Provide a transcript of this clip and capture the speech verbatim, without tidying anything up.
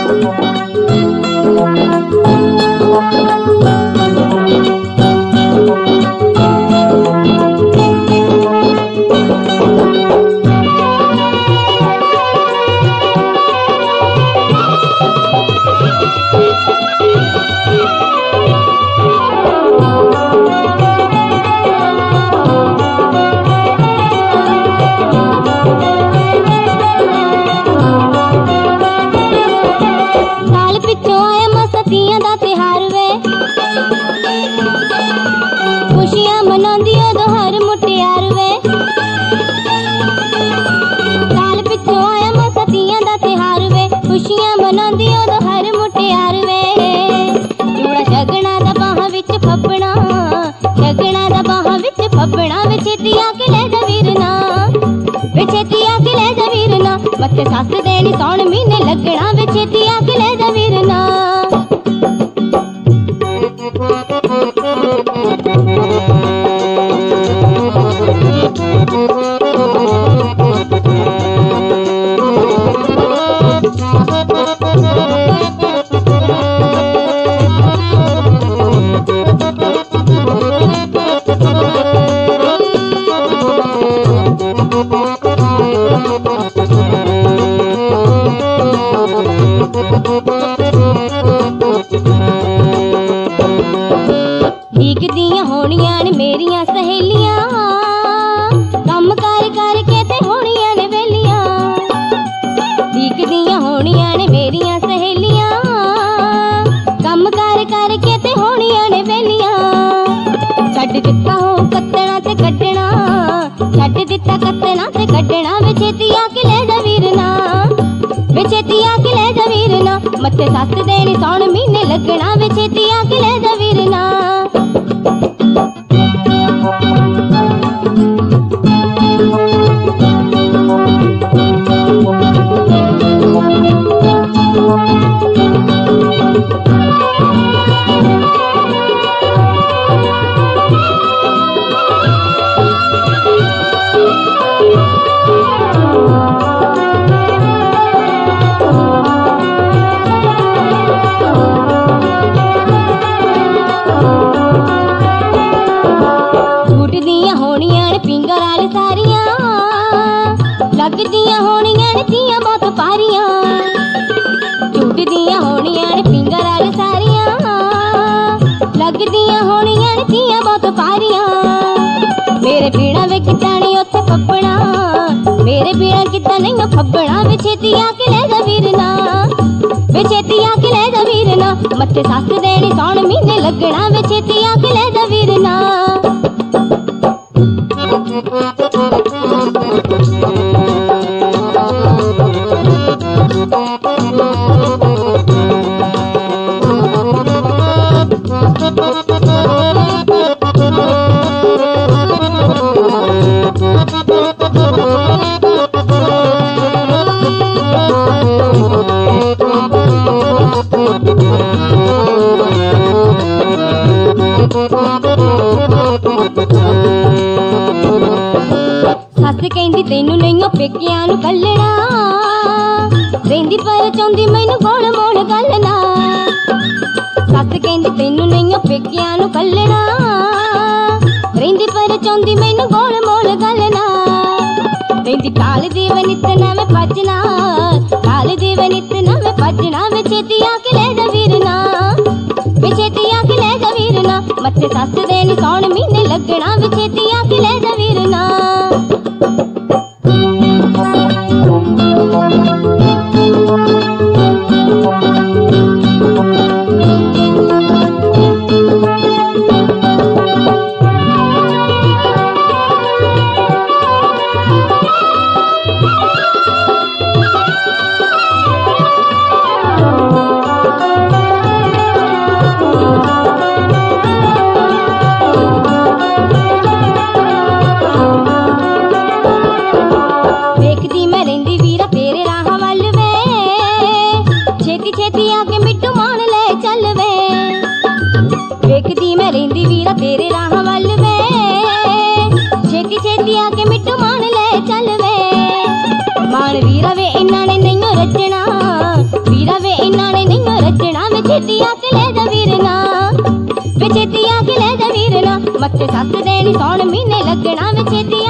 सस देनी सौन महीने लगना वे छेती आके ले जा वीरना। दिखदियां होनियां ने मेरियां सहेलियां कम कर करके ते होनियां ने वेलियां। दिखदियां होनियां ने मेरियां सहेलियां कम कर करके ते होनियां ने वेलियां। छड्ड दित्ता हो कत्तना ते कड्डना, छड्ड दित्ता कत्तना ते कड्डना वे छेती आके ले जा वीरना। वे छेती आके ले जा वीरना मत्थे सस देनी सौन महीने लगना वे छेती आके ले जा वीरना। लगदियां होनियां ने जियां बहुत पारियां, झूठदियां होनियां ने फिंगर आले सारियां। लगदियां होनियां ने जियां बहुत पारियां। मेरे बिना वे किता नहीं उत्थे फब्बना, मेरे बिना किता नहीं फब्बना वे छेती आके ले जा वीरना। वे छेती आके ले जा वीरना मत्थे सस देनी सौन महीने लगना वे छेती आके ले जा वीरना। सस कहंदी तैनू नहीं पेकियां नू कल्लना, रहिंदी पर चाहुंदी मैनू गोल मोल गलना। सस कहंदी तैनू नहीं पेकियां नू कल्लना, रहिंदी पर चाहुंदी मैनू गोल मोल गलना। रहिंदी काल दी वे नित नवें भजना, काल दी वे नित नवें भजना वे छेती आके ले जा वीरना। वे छेती आके ले जा वीरना मत्थे सस देनी सौन महीने लगना वे छेती आके ले जा वीरना। वेखदी मैं रहिंदी वीरा तेरे राह वल वे, छेती छेती आके मिट्टू मान ले चल वे। मान वीरा वे इन्ना ने नहीं रजना, वीरा वे इन्ना रचना वे छेती आके ले जा वीरना वे छेती आके ले जा वीरना मत्थे सस देनी सौण महीने लगना वे छेती